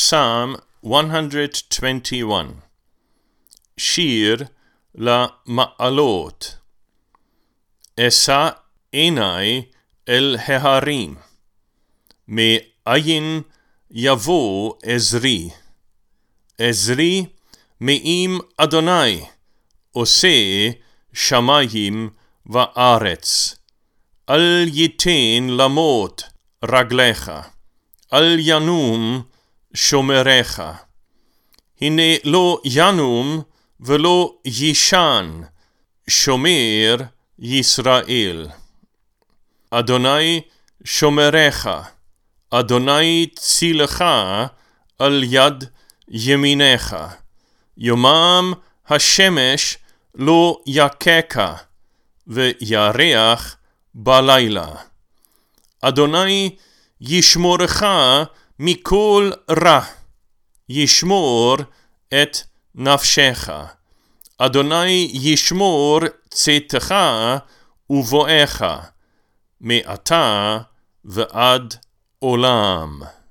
Psalm 121. שיר למעלות. אשא עיני אל ההרים, מאין יבוא עזרי. עזרי מעם אדוני, עושה שמים וארץ. אל ייתן למות רגליך, אל ינום שומריך. הנה לא ינום ולא יישן שומר ישראל. אדוני שומריך, אדוני צילך על יד ימינך. יומם השמש לא יככה, וירח בלילה. אדוני ישמורך מכל רע, ישמור את נפשך. אדוני ישמור צאתך ובואך, מעתה ועד עולם.